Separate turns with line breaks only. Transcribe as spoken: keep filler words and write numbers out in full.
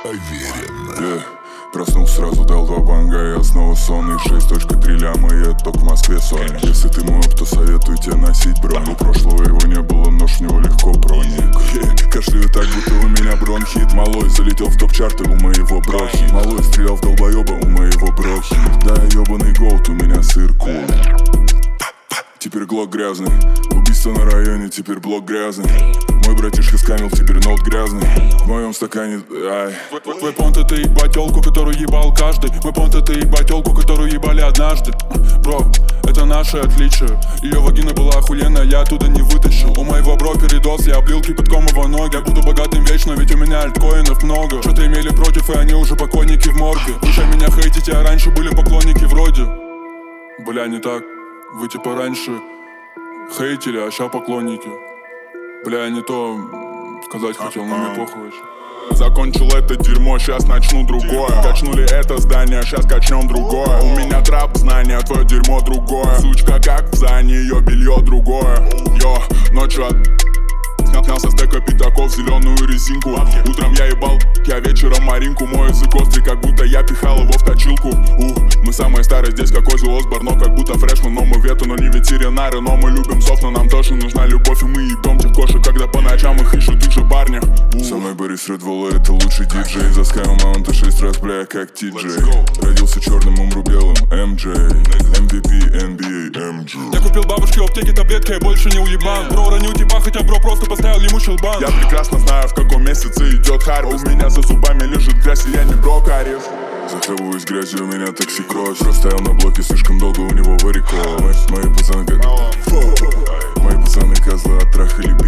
Аверин.
Yeah. Проснулся сразу, дал два банга, я снова сонный. Шесть точка три ляма, и это только в Москве сольник. Если ты мой оп, то советую тебе носить бронь. У прошлого его не было, но ж в него легко проник. yeah. Кашляю так, будто у меня бронхит. Малой залетел в топ-чарты у моего брохи. Малой стрелял в долбоеба у моего брохи. Да, ебаный голд, у меня сыр кул. Теперь глок грязный. Убийство на районе, теперь блок грязный. Мой братишка скамил, теперь ноут грязный. В моем стакане, ай.
Твой понт это ебать тёлку, которую ебал каждый. Мой понт это ебать тёлку, которую ебали однажды. Бро, это наше отличие. Ее вагина была охуенная, я оттуда не вытащил. У моего бро передоз, я облил кипятком его ноги. Я буду богатым вечно, ведь у меня альткоинов много. Что-то имели против, и они уже покойники в морге. Вы же меня хейтите, а раньше были поклонники вроде. Бля, не так. Вы типа раньше хейтили, а ща поклонники. Бля, не то сказать хотел, но мне похуй вообще.
Закончил это дерьмо, сейчас начну другое. Качнули это здание, сейчас качнем другое. У меня трап знания, твое дерьмо другое. Сучка как в зане, ее белье другое. Йо, ночью от... Снял со стека пятаков зеленую резинку. Утром я ебал, я вечером маринку. Мой язык острый, как будто я пихал его в точилку. Ух, мы самые старые здесь, как Оззи Осборн. Но как будто фрешман, но мы вету, но не ветеринары. Но мы любим софт, но нам тоже нужна любовь. И мы ебем тех кошек, когда по ночам их ищут их же парни.
Со мной Борис Редволла, это лучший диджей. За Скайм Маунта шесть раз, бля, как Ти-Джей. Родился черным, умру белым, эм джей. эм ви пи, эн би эй, эм джей.
Я купил бабушке в аптеке таблетки, я больше не уебан. Бро, раню типа, хотя бро просто поставил ему щелбан.
Я прекрасно знаю, в каком месяце идет харвест. У меня за зубами лежит грязь, и я не брокарев.
Захлебываюсь грязью, у меня токсикоз. Простоял на блоке слишком долго, у него варикоз. Мои, мои пацаны как... Мои пацаны козлы оттрахали